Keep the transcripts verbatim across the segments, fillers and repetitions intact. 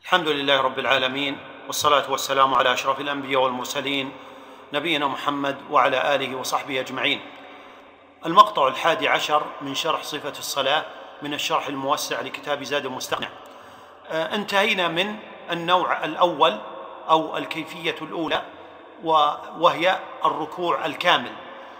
الحمد لله رب العالمين، والصلاة والسلام على أشرف الأنبياء والمرسلين نبينا محمد وعلى آله وصحبه أجمعين. المقطع الحادي عشر من شرح صفة الصلاة من الشرح الموسع لكتاب زاد المستقنع. آه انتهينا من النوع الأول أو الكيفية الأولى، وهي الركوع الكامل.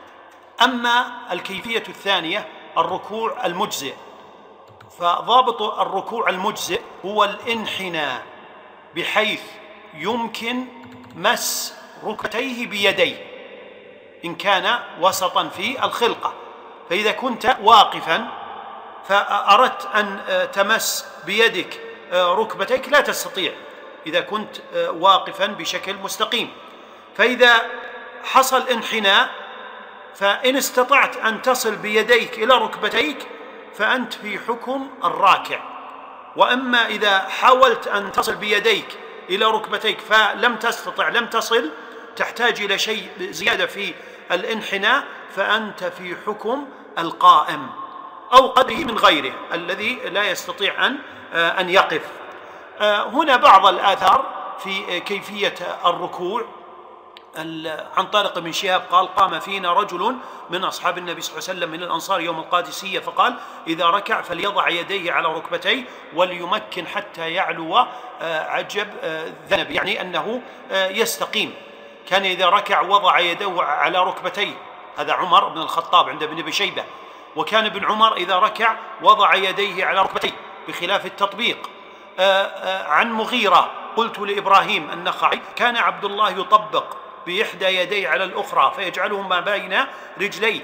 أما الكيفية الثانية الركوع المجزئ، فضابط الركوع المجزئ هو الانحناء بحيث يمكن مس ركبتيه بيديه إن كان وسطا في الخلقة. فإذا كنت واقفا فأردت أن تمس بيدك ركبتيك لا تستطيع إذا كنت واقفا بشكل مستقيم. فإذا حصل انحناء فإن استطعت أن تصل بيديك إلى ركبتيك فأنت في حكم الراكع. وأما إذا حاولت أن تصل بيديك إلى ركبتيك فلم تستطع، لم تصل، تحتاج إلى شيء زيادة في الانحناء، فأنت في حكم القائم أو قدره من غيره الذي لا يستطيع أن أن يقف. هنا بعض الآثار في كيفية الركوع. عن طارق بن شهاب قال: قام فينا رجل من أصحاب النبي صلى الله عليه وسلم من الأنصار يوم القادسية فقال: إذا ركع فليضع يديه على ركبتيه وليمكن حتى يعلو عجب ذنب، يعني أنه يستقيم. كان إذا ركع وضع يده على ركبتيه، هذا عمر بن الخطاب عند ابن أبي شيبة. وكان ابن عمر إذا ركع وضع يديه على ركبتيه بخلاف التطبيق. عن مغيرة: قلت لإبراهيم النخعي: كان عبد الله يطبق بإحدى يديه على الأخرى فيجعلهما بين رجليه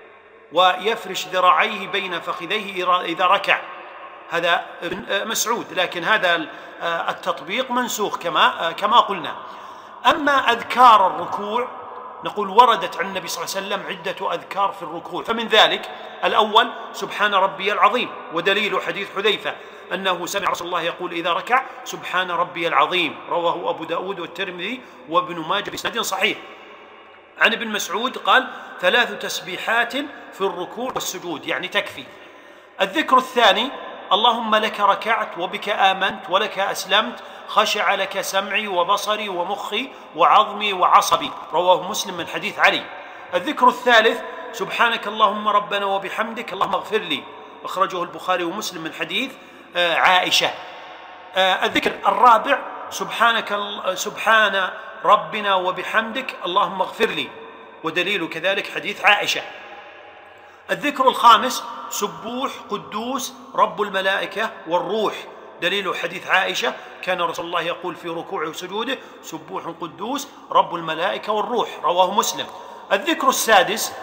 ويفرش ذراعيه بين فخذيه إذا ركع. هذا ابن مسعود، لكن هذا التطبيق منسوخ كما كما قلنا. أما أذكار الركوع نقول وردت عن النبي صلى الله عليه وسلم عدة أذكار في الركوع، فمن ذلك الأول سبحان ربي العظيم، ودليل حديث حذيفة أنه سمع رسول الله يقول إذا ركع سبحان ربي العظيم، رواه أبو داود والترمذي وابن ماجه بإسناد صحيح. عن ابن مسعود قال: ثلاث تسبيحات في الركوع والسجود، يعني تكفي. الذكر الثاني: اللهم لك ركعت وبك آمنت ولك أسلمت، خشع لك سمعي وبصري ومخي وعظمي وعصبي، رواه مسلم من حديث علي. الذكر الثالث: سبحانك اللهم ربنا وبحمدك اللهم اغفر لي، أخرجه البخاري ومسلم من حديث عائشة. الذكر الرابع: سبحانك سبحان ربنا وبحمدك اللهم اغفر لي، ودليل كذلك حديث عائشة. الذكر الخامس: سبوح قدوس رب الملائكة والروح، دليل حديث عائشة كان رسول الله يقول في ركوعه وسجوده: سبوح قدوس رب الملائكة والروح، رواه مسلم. الذكر السادس: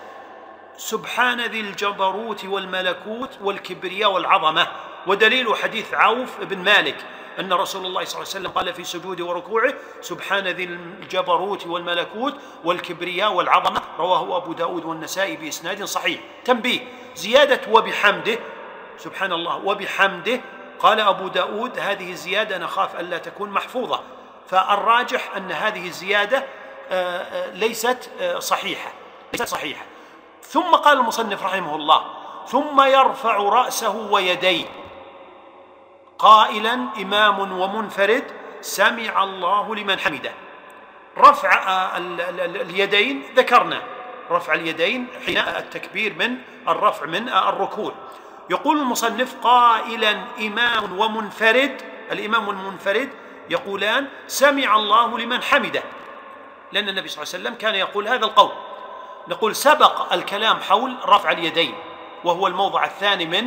سبحان ذي الجبروت والملكوت والكبرياء والعظمة، ودليل حديث عوف بن مالك أن رسول الله صلى الله عليه وسلم قال في سجوده وركوعه: سبحان ذي الجبروت والملكوت والكبرياء والعظمة، رواه أبو داود والنسائي بإسناد صحيح. تنبيه: زيادة وبحمده، سبحان الله وبحمده، قال أبو داود هذه الزيادة نخاف ألا تكون محفوظة، فالراجح أن هذه الزيادة ليست صحيحة ليست صحيحة. ثم قال المصنف رحمه الله: ثم يرفع رأسه ويديه قائلا إمام ومنفرد سمع الله لمن حمده. رفع اليدين ذكرنا رفع اليدين حين التكبير من الرفع من الركوع. يقول المصنف: قائلا إمام ومنفرد، الإمام والمنفرد يقولان سمع الله لمن حمده، لأن النبي صلى الله عليه وسلم كان يقول هذا القول. نقول سبق الكلام حول رفع اليدين، وهو الموضع الثاني من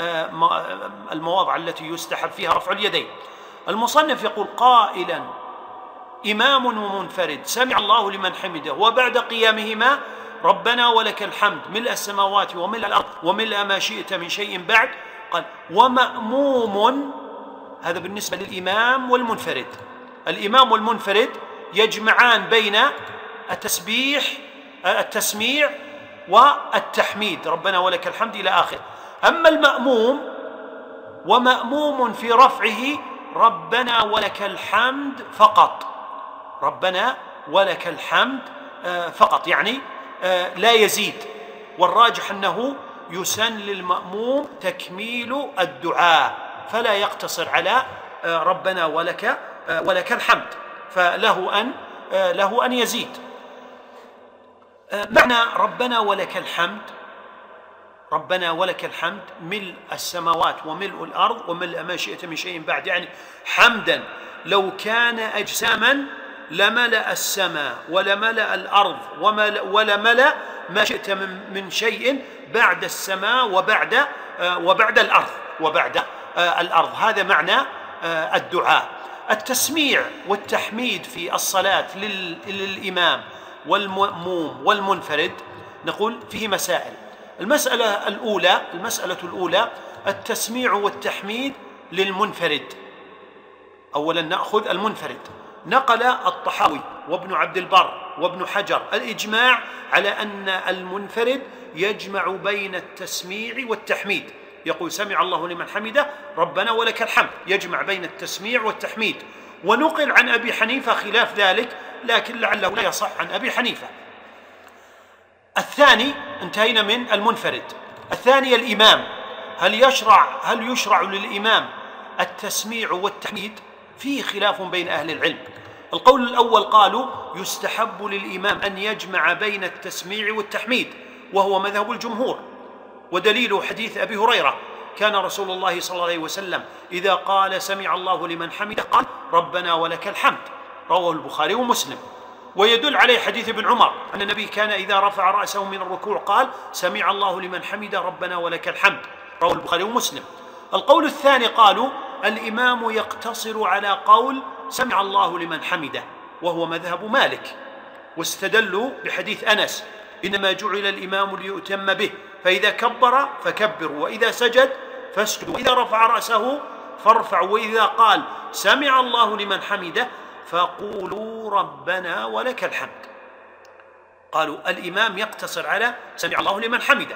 المواضع التي يستحب فيها رفع اليدين. المصنف يقول: قائلا إمام ومنفرد سمع الله لمن حمده، وبعد قيامهما ربنا ولك الحمد ملء السماوات وملء الأرض وملء ما شئت من شيء بعد. قال: ومأموم، هذا بالنسبة للإمام والمنفرد. الإمام والمنفرد يجمعان بين التسبيح التسميع والتحميد، ربنا ولك الحمد إلى آخر. أما المأموم ومأموم في رفعه ربنا ولك الحمد فقط، ربنا ولك الحمد فقط، يعني لا يزيد. والراجح أنه يسن للمأموم تكميل الدعاء، فلا يقتصر على ربنا ولك ولك الحمد، فله أن له أن يزيد. معنى ربنا ولك الحمد، ربنا ولك الحمد ملء السماوات وملء الأرض وملء ما شئت من شيء بعد، يعني حمدا لو كان أجساما لملأ السماء ولملأ الأرض ولملأ ما شئت من شيء بعد السماء وبعد وبعد الأرض وبعد الأرض. هذا معنى الدعاء. التسميع والتحميد في الصلاة للإمام والمأموم والمنفرد نقول فيه مسائل. المسألة الأولى المسألة الأولى التسميع والتحميد للمنفرد. أولا نأخذ المنفرد. نقل الطحاوي وابن عبد البر وابن حجر الإجماع على أن المنفرد يجمع بين التسميع والتحميد، يقول سمع الله لمن حمده ربنا ولك الحمد، يجمع بين التسميع والتحميد. ونقل عن أبي حنيفة خلاف ذلك، لكن لعله لا يصح عن أبي حنيفة. الثاني، انتهينا من المنفرد. الثاني الإمام، هل يشرع هل يشرع للإمام التسميع والتحميد؟ فيه خلاف بين أهل العلم. القول الأول قالوا يستحب للإمام أن يجمع بين التسميع والتحميد، وهو مذهب الجمهور، ودليل حديث أبي هريرة كان رسول الله صلى الله عليه وسلم إذا قال سمع الله لمن حمده قال ربنا ولك الحمد، رواه البخاري ومسلم. ويدل عليه حديث ابن عمر أن النبي كان إذا رفع رأسه من الركوع قال سمع الله لمن حمده ربنا ولك الحمد، رواه البخاري ومسلم. القول الثاني قالوا الإمام يقتصر على قول سمع الله لمن حمده، وهو مذهب مالك، واستدلوا بحديث أنس إنما جعل الإمام ليؤتم به، فإذا كبر فكبروا، وإذا سجد فاسجدوا، وإذا رفع رأسه فارفعوا، وإذا قال سمع الله لمن حمده فقولوا ربنا ولك الحمد. قالوا الإمام يقتصر على سمع الله لمن حمده.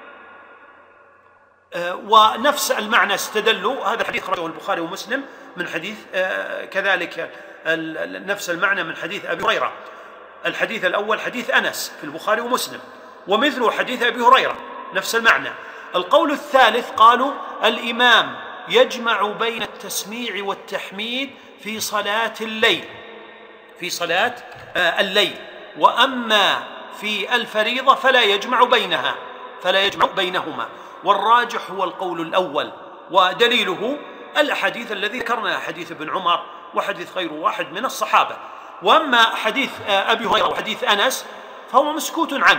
آه ونفس المعنى استدلوا، هذا الحديث خرجه البخاري ومسلم من حديث آه كذلك نفس المعنى من حديث أبي هريرة. الحديث الأول حديث أنس في البخاري ومسلم، ومثله حديث أبي هريرة نفس المعنى. القول الثالث قالوا الإمام يجمع بين التسميع والتحميد في صلاة الليل في صلاة آه الليل وأما في الفريضة فلا يجمع بينها فلا يجمع بينهما. والراجح هو القول الأول، ودليله الأحاديث الذي ذكرنا، حديث ابن عمر وحديث غير واحد من الصحابة. وأما حديث آه أبي هريرة وحديث أنس فهو مسكوت عنه.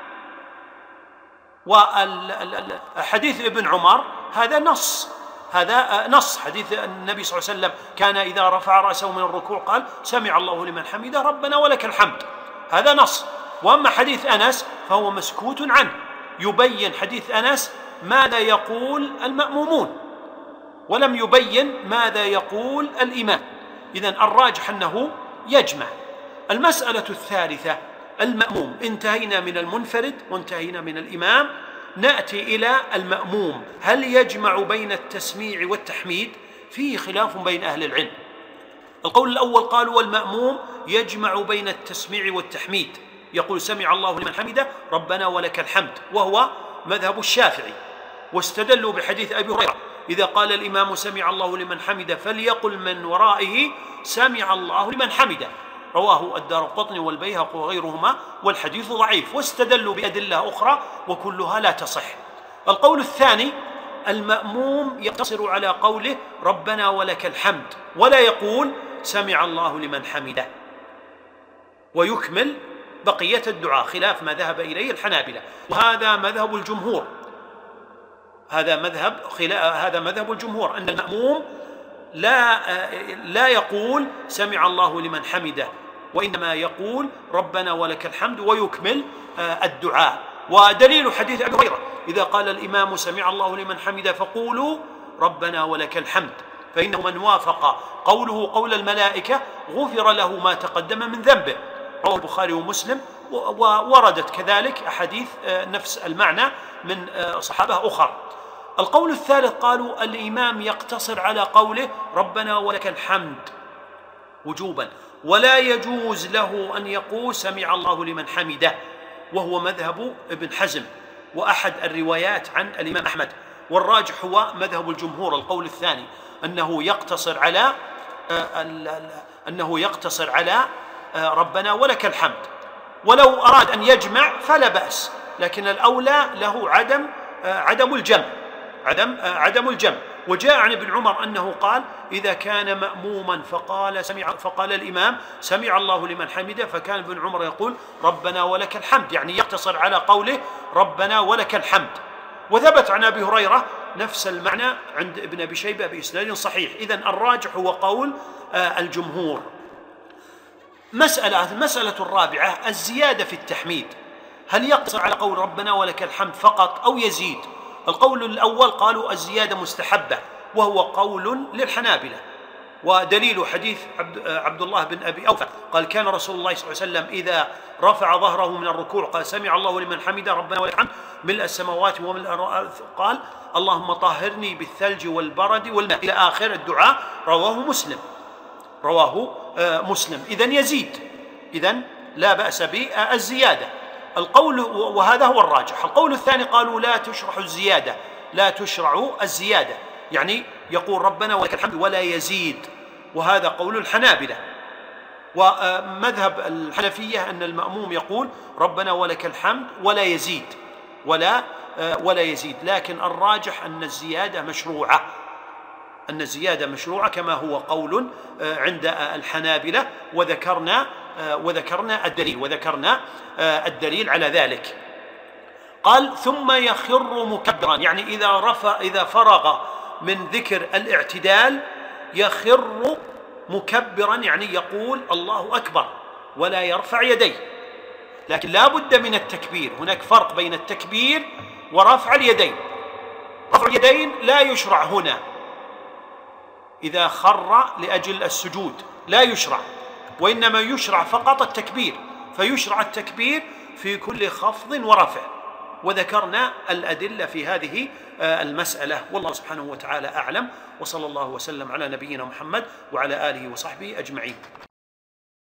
وحديث ابن عمر هذا نص هذا نص حديث النبي صلى الله عليه وسلم كان إذا رفع رأسه من الركوع قال سمع الله لمن حمده ربنا ولك الحمد، هذا نص. وأما حديث أنس فهو مسكوت عنه، يبين حديث أنس ماذا يقول المأمومون ولم يبين ماذا يقول الإمام. إذن الراجح أنه يجمع. المسألة الثالثة المأموم. انتهينا من المنفرد وانتهينا من الإمام، نأتي إلى المأموم، هل يجمع بين التسميع والتحميد؟ فيه خلاف بين أهل العلم. القول الأول قالوا والمأموم يجمع بين التسميع والتحميد، يقول سمع الله لمن حمده ربنا ولك الحمد، وهو مذهب الشافعي، واستدلوا بحديث أبي هريرة إذا قال الإمام سمع الله لمن حمده فليقل من ورائه سمع الله لمن حمده، رواه الدارقطني والبيهقي وغيرهما، والحديث ضعيف، واستدلوا بأدلة أخرى وكلها لا تصح. القول الثاني المأموم يقتصر على قوله ربنا ولك الحمد ولا يقول سمع الله لمن حمده، ويكمل بقية الدعاء خلاف ما ذهب إليه الحنابلة، وهذا مذهب الجمهور. هذا مذهب هذا مذهب الجمهور أن المأموم لا لا يقول سمع الله لمن حمده، وإنما يقول ربنا ولك الحمد ويكمل الدعاء. ودليل حديث أبي هريرة إذا قال الإمام سمع الله لمن حمده فقولوا ربنا ولك الحمد، فإنه من وافق قوله قول الملائكة غفر له ما تقدم من ذنبه، رواه البخاري ومسلم. ووردت كذلك أحاديث نفس المعنى من صحابة أخر. القول الثالث قالوا الإمام يقتصر على قوله ربنا ولك الحمد وجوبا، ولا يجوز له أن يقول سمع الله لمن حمده، وهو مذهب ابن حزم وأحد الروايات عن الإمام أحمد، والراجح هو مذهب الجمهور القول الثاني. أنه يقتصر على أنه يقتصر على ربنا ولك الحمد، ولو أراد أن يجمع فلا بأس، لكن الأولى له عدم عدم الجمع عدم عدم الجمع. وجاء عن ابن عمر أنه قال: إذا كان مأموما فقال سمع فقال الإمام سمع الله لمن حمده، فكان ابن عمر يقول ربنا ولك الحمد، يعني يقتصر على قوله ربنا ولك الحمد. وثبت عن أبي هريرة نفس المعنى عند ابن أبي شيبة بإسناد صحيح. إذن الراجح هو قول الجمهور. مسألة المسألة الرابعة الزيادة في التحميد، هل يقتصر على قول ربنا ولك الحمد فقط أو يزيد؟ القول الأول قالوا الزيادة مستحبة، وهو قول للحنابلة، ودليل حديث عبد, عبد الله بن أبي أوفى قال: كان رسول الله صلى الله عليه وسلم إذا رفع ظهره من الركوع قال: سمع الله لمن حمده ربنا ولك الحمد ملء السماوات وملء الأرض، قال: اللهم طهرني بالثلج والبرد والماء، إلى آخر الدعاء. رواه مسلم رواه مسلم. إذن يزيد، إذن لا بأس بالزيادة. القول وهذا هو الراجح. القول الثاني قالوا لا تشرع الزيادة لا تشرع الزيادة يعني يقول ربنا ولك الحمد ولا يزيد، وهذا قول الحنابلة. ومذهب الحنفية أن المأموم يقول ربنا ولك الحمد ولا يزيد ولا ولا يزيد لكن الراجح أن الزيادة مشروعة أن الزيادة مشروعة كما هو قول عند الحنابلة، وذكرنا وذكرنا الدليل وذكرنا الدليل على ذلك. قال: ثم يخر مكبرا، يعني إذا رفع إذا فرغ من ذكر الاعتدال يخر مكبرا، يعني يقول الله أكبر ولا يرفع يديه. لكن لا بد من التكبير، هناك فرق بين التكبير ورفع اليدين. رفع اليدين لا يشرع هنا إذا خر لأجل السجود، لا يشرع، وإنما يشرع فقط التكبير، فيشرع التكبير في كل خفض ورفع. وذكرنا الأدلة في هذه المسألة، والله سبحانه وتعالى أعلم، وصلى الله وسلم على نبينا محمد وعلى آله وصحبه أجمعين.